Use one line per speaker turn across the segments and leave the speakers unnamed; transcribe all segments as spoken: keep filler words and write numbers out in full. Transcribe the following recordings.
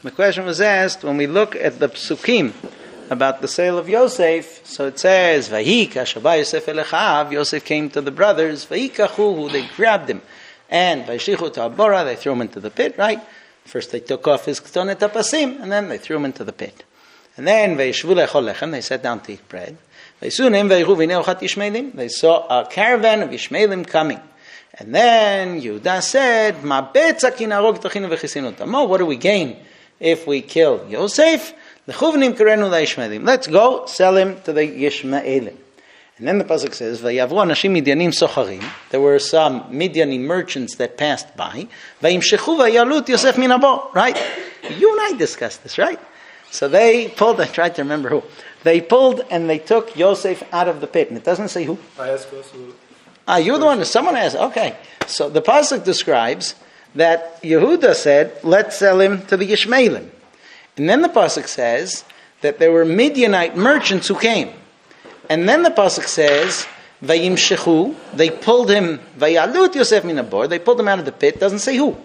The question was asked when we look at the psukim about the sale of Yosef. So it says, Vayika Shabbat Yosef Elechav. Yosef came to the brothers. Vayikachu, they grabbed him, and Vayishichu Ta'abora, they threw him into the pit. Right? First they took off his ketonet apasim, and then they threw him into the pit. And then Vayishvu Lechol Lechem, they sat down to eat bread. Vayisunim Vayichu V'nei Ochat Yishmaelim. They saw a caravan of Yishmaelim coming. And then Yehuda said, Ma betza ki narog tachinu v'chisinu tamo. What do we gain if we kill Yosef? L'chuvnim karenu la'Yishmaelim. Let's go sell him to the Yishmaelim. And then the pasuk says, Vayavru anashim midyanim socharim. There were some Midiani merchants that passed by. Vayimshechu vayalut Yosef min habo. Right? You and I discussed this, right? So they pulled, I tried to remember who. They pulled and they took Yosef out of the pit. And it doesn't say who.
I asked also.
Ah, you're the one, someone asked. Okay. So the pasuk describes that Yehuda said, let's sell him to the Yishmaelim. And then the pasuk says that there were Midianite merchants who came. And then the pasuk says, Vayimshechu, they pulled him, Vayalut Yosef min habor, they pulled him out of the pit, doesn't say who.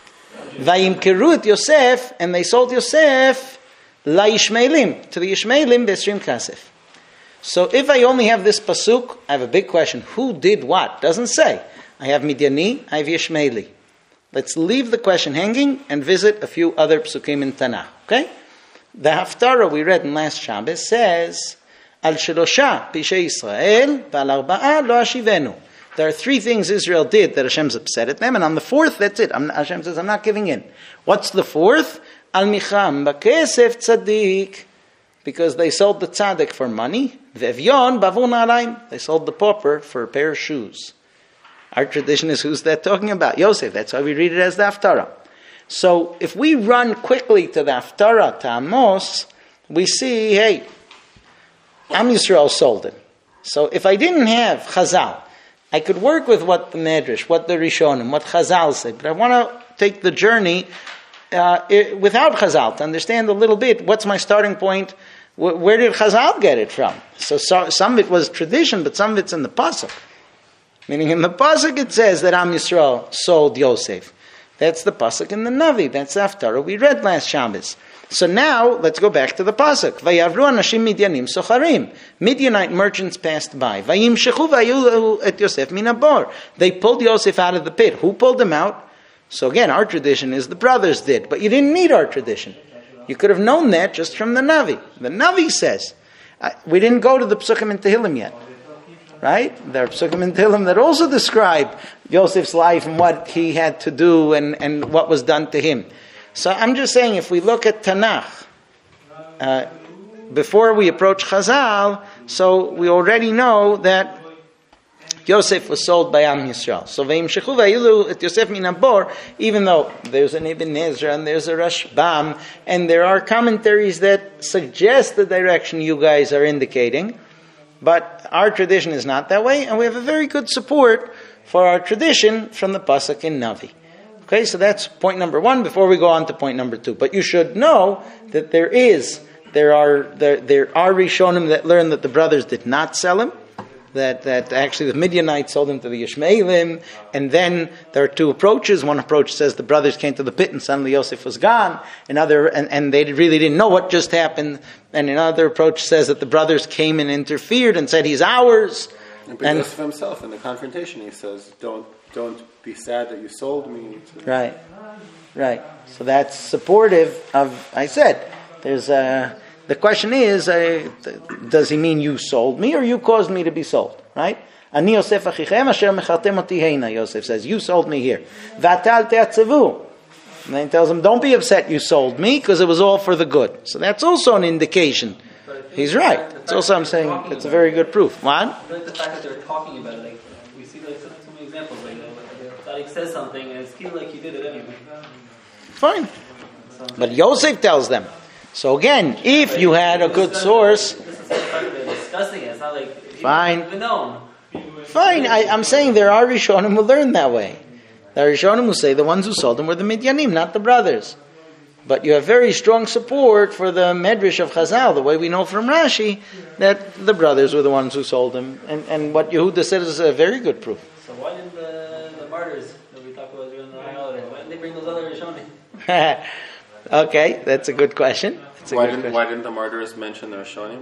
Vayimkerut Yosef, and they sold Yosef la Yishmaelim, to the Yishmaelim b'esrim kasef. So if I only have this pasuk, I have a big question. Who did what? Doesn't say. I have Midiani, I have Yishmaeli. Let's leave the question hanging and visit a few other psukim in Tanakh. Okay? The Haftarah we read in last Shabbos says, Al shelosha pishay Israel, v'al arba'a lo ashivenu. There are three things Israel did that Hashem's upset at them, and on the fourth, that's it. I'm, Hashem says, I'm not giving in. What's the fourth? Al micham b'kesef tzaddik. Because they sold the tzaddik for money. V'evyon bavur na'alayim. They sold the pauper for a pair of shoes. Our tradition is, who's that talking about? Yosef. That's why we read it as the Haftarah. So if we run quickly to the Haftarah, to Amos, we see, hey, Am Yisrael sold it. So if I didn't have Chazal, I could work with what the Medrash, what the Rishonim, what Chazal said, but I want to take the journey uh, without Chazal to understand a little bit what's my starting point. Where did Chazal get it from? So, so some of it was tradition, but some of it's in the pasuk. Meaning in the pasuk it says that Am Yisrael sold Yosef. That's the pasuk in the Navi. That's the Haftarah we read last Shabbos. So now let's go back to the pasuk. Vayavru anashim midyanim socharim. Midianite merchants passed by. Vayimshechu vayalu et Yosef min habor. They pulled Yosef out of the pit. Who pulled him out? So again, our tradition is the brothers did, but you didn't need our tradition. You could have known that just from the Navi. The Navi says, uh, we didn't go to the Psukim and Tehillim yet. Right? There are Psukim and Tehillim that also describe Yosef's life and what he had to do and, and what was done to him. So I'm just saying, if we look at Tanakh, uh, before we approach Chazal, so we already know that Yosef was sold by Am Yisrael. So Vayimshechu vayilu et Yosef min habor, even though there's an Ibn Ezra and there's a Rashbam, and there are commentaries that suggest the direction you guys are indicating, but our tradition is not that way, and we have a very good support for our tradition from the pasuk in Navi. Okay, so that's point number one before we go on to point number two. But you should know that there is, there are there, there are Rishonim that learn that the brothers did not sell him, that, that actually the Midianites sold him to the Yishmaelim, and then there are two approaches. One approach says the brothers came to the pit and suddenly Yosef was gone. Another, and, and they really didn't know what just happened. And another approach says that the brothers came and interfered and said he's ours.
But and Yosef himself in the confrontation, he says, don't don't be sad that you sold me.
Right, right. So that's supportive of, I said, there's a, the question is, uh, does he mean you sold me or you caused me to be sold? Right? Ani Yosef achichem asher mechartem oti heina, Yosef says, you sold me here. Vatal te'atzevu. And then he tells him, don't be upset you sold me because it was all for the good. So that's also an indication. He's right. It's also, I'm saying, it's a very good proof. What?
Like the fact that they're talking about it, like we see like so, so many examples. Like, you know, Tzadik says something and it's feel like he did it anyway.
Fine. But Yosef tells them. So again, if you had a good source,
this is the fact that they're discussing it. It's not like
fine.
Even known.
Fine. I, I'm saying there are Rishonim who learn that way. There are Rishonim who say the ones who sold them were the Midyanim, not the brothers. But you have very strong support for the Medrash of Chazal, the way we know from Rashi, that the brothers were the ones who sold him. And, and what Yehuda said is a very good proof.
So why didn't the, the martyrs that we talked about during the holiday, why didn't they bring those other Rishonim?
Okay, that's a good question. That's a
Why
good
didn't
question.
Why didn't the martyrs mention their Shonim?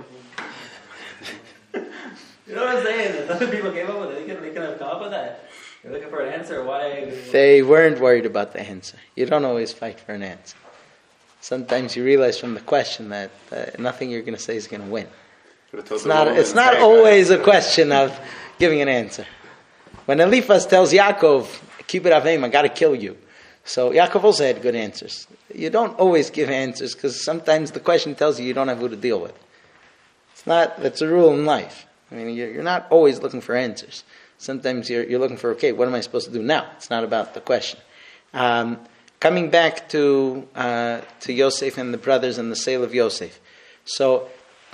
You know what I'm saying? That other people came up with it. They could, they could have come up with that. You're looking for an answer. Why?
They weren't worried about the answer. You don't always fight for an answer. Sometimes you realize from the question that uh, nothing you're going to say is going to win. It's not. It's not always a question of giving an answer. When Eliphaz tells Yaakov, "Keep it avim, I got to kill you," so Yaakov also had good answers. You don't always give answers because sometimes the question tells you you don't have who to deal with. It's not. That's a rule in life. I mean, you're, you're not always looking for answers. Sometimes you're, you're looking for, okay, what am I supposed to do now? It's not about the question. Um, coming back to uh, to Yosef and the brothers and the sale of Yosef. So,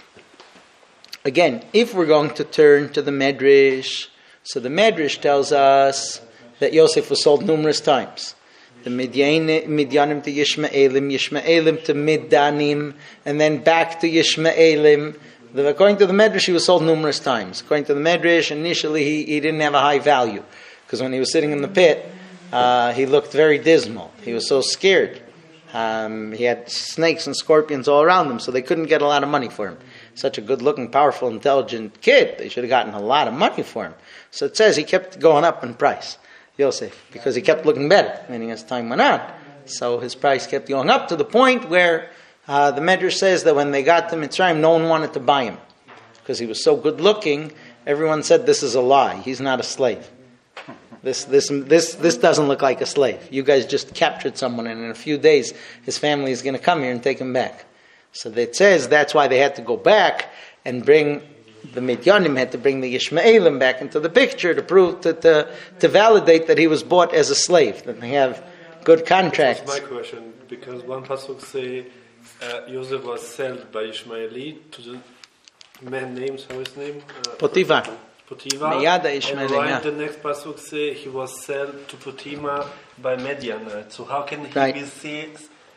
again, if we're going to turn to the Medrash, so the Medrash tells us that Yosef was sold numerous times. The Midyan- Midyanim to Yishmaelim, Yishmaelim to Middanim, and then back to Yishmaelim. The, according to the Medrash, he was sold numerous times. According to the Medrash, initially he, he didn't have a high value. Because when he was sitting in the pit, uh, he looked very dismal. He was so scared. Um, he had snakes and scorpions all around him, so they couldn't get a lot of money for him. Such a good-looking, powerful, intelligent kid. They should have gotten a lot of money for him. So it says he kept going up in price, Yosef, because he kept looking better, meaning as time went on. So his price kept going up to the point where Uh, the Medrash says that when they got to Mitzrayim, no one wanted to buy him. Because he was so good looking, everyone said, this is a lie. He's not a slave. This this this this doesn't look like a slave. You guys just captured someone, and in a few days, his family is going to come here and take him back. So it says that's why they had to go back and bring, the Midyanim had to bring the Yishmaelim back into the picture to prove, to, to, to validate that he was bought as a slave, that they have good contracts.
That's my question, because one pasuk say, Uh, Joseph was sold by Ishmaeli to the man named, how his name? Uh,
Potiphar.
Potiphar.
Meyada
And
Ishmaeli,
right,
yeah.
the next pasuk say he was sold to Potiphar by Midianites. So how can he
Right.
be sold,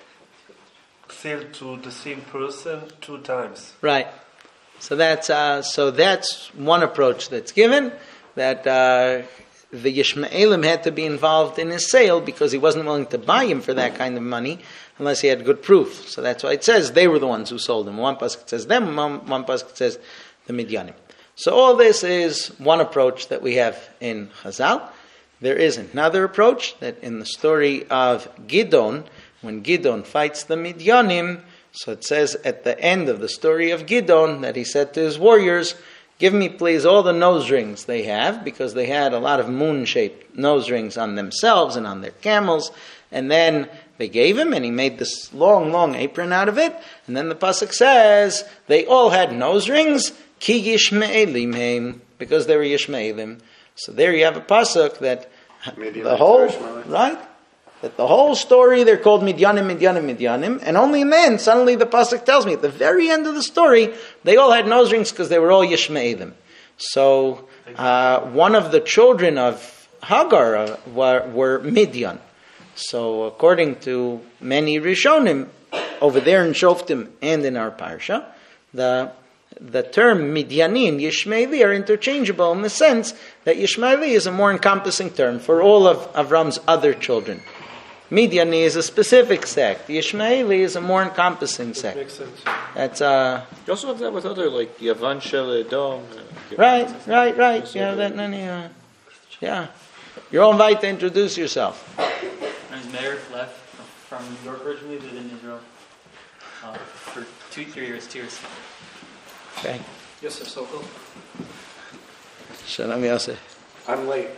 sold to the same person two times?
Right. So that's uh, so that's one approach that's given, that uh, the Yishmaelim had to be involved in his sale because he wasn't willing to buy him for that kind of money unless he had good proof. So that's why it says they were the ones who sold him. One pasuk says them, one, one pasuk says the Midyanim. So all this is one approach that we have in Chazal. There is another approach that in the story of Gidon, when Gidon fights the Midyanim, so it says at the end of the story of Gidon that he said to his warriors, give me please all the nose rings they have, because they had a lot of moon-shaped nose rings on themselves and on their camels. And then they gave him, and he made this long, long apron out of it. And then the pasuk says they all had nose rings, ki yishmaelim heim, because they were Yishmaelim. So there you have a pasuk that
Maybe
the
like
whole
Ishmaelites.
right, that the whole story they're called Midyanim, Midyanim, Midyanim, and only then suddenly the pasuk tells me at the very end of the story they all had nose rings because they were all Yishmaelim. So uh, one of the children of Hagar uh, were, were Midian. So according to many Rishonim, over there in Shoftim and in our Parsha, the the term Midyani and Yishmaeli are interchangeable in the sense that Yishmaeli is a more encompassing term for all of Avram's other children. Midyani is a specific sect. Yishmaeli is a more encompassing
That
sect.
makes sense.
That's uh
You also have that with other, like, Yavan Shel Edom.
right, right, right. Yeah, that many. Uh, yeah, you're all invited to introduce yourself.
My name's Meir left from New York originally, lived in Israel uh, for two, three years, two years.
Okay.
Yosef Sokol.
Shalom Yosef.
I'm late.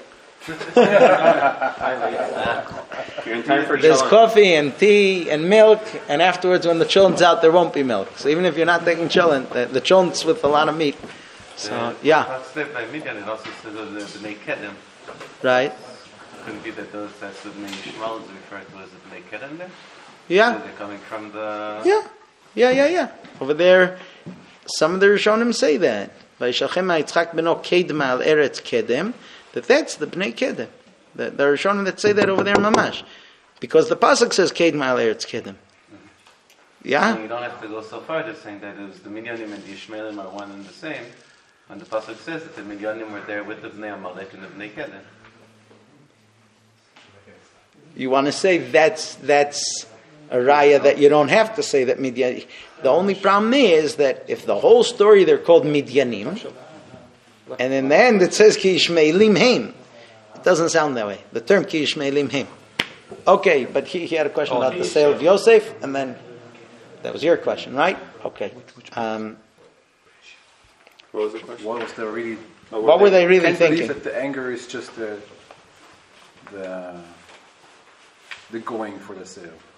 You're in time for
There's
Shalom.
coffee and tea and milk, and afterwards, when the children's out, there won't be milk. So even if you're not taking children, the, the children's with a lot of meat. So yeah,
That's there by Midian. It also says of the Bnei Kedem.
right.
Couldn't be that those that's the Bnei Yishmael is referred to as the Bnei Kedem there.
Yeah,
So they're coming from the.
yeah, yeah, yeah, yeah. Over there, some of the Rishonim say that. Vayishalchem Yitzchak beno Kedem al Eretz Kedem. That that's the Bnei Kedem. The, the Rishonim that say that over there, mamash, because the pasuk says Kedem al Eretz Kedem. Yeah.
And you don't have to go so far. They're saying that it was the Midyanim and the Ishmaelim are one and the same. And the pasuk says that the Midyanim were there with the Bnei Amalek and the Bnei Kedem.
You want to say that's that's a raya that you don't have to say that Midian. The only problem is that if the whole story they're called Midyanim, and in the end it says Ki Yishmaelim Heim, it doesn't sound that way. The term Ki Yishmaelim Heim. Okay, but he, he had a question about the sale of Yosef, and then that was your question, right? Okay. Um,
What was the question?
What was the really?
Oh,
what were they really
Can't believe
thinking?
that the anger is just the the the going for the sale.